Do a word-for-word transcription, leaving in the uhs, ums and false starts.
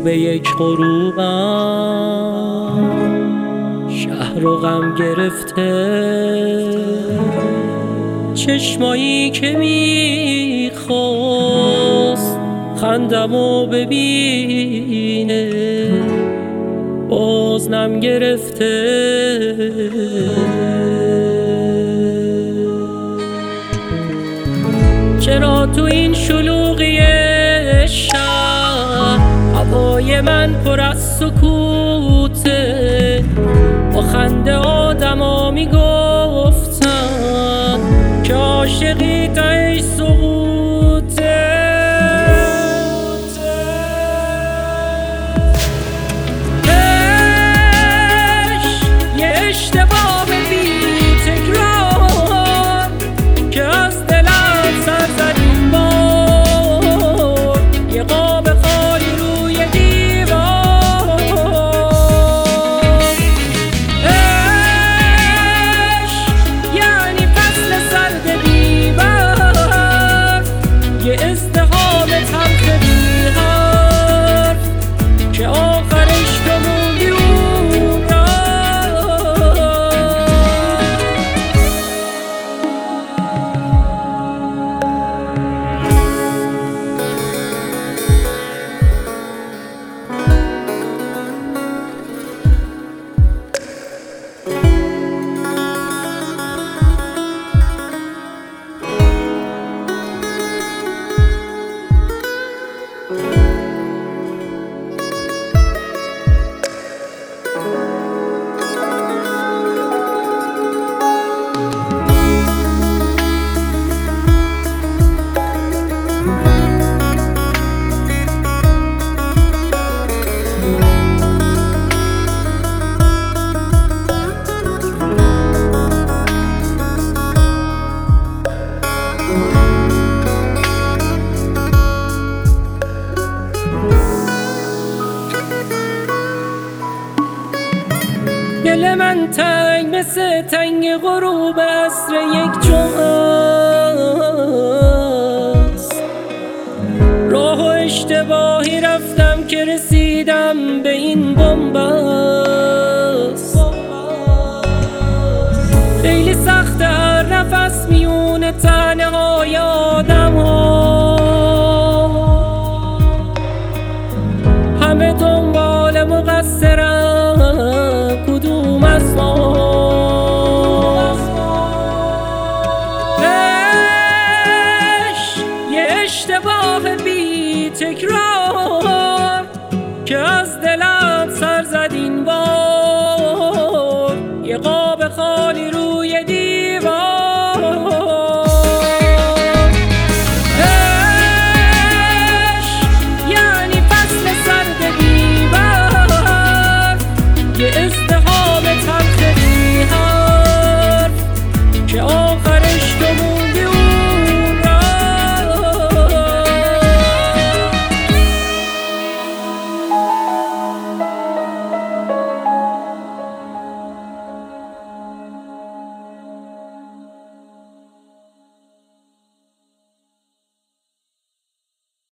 به یک غروبم شهر و غم گرفته، چشمایی که میخواست خندمو ببینه باز نم گرفته. چرا تو این شلوغی شب هوای من پر از سکوته؟ با خنده آدما میگفتن که عاشقی تهش سقوطه. کش یه اشتباه بی تکرار که از دلم سر زدیم بار، یه قاب خالی روی دیوار. عشق یعنی فصل سرد بی برف، یه ازدحام تلخ بی حرف که آخرش تو موندی اون رفت. دل من تنگ مثل تنگ غروب عصر یک جمعه است. راه و اشتباهی رفتم که رسیدم به این بنبست.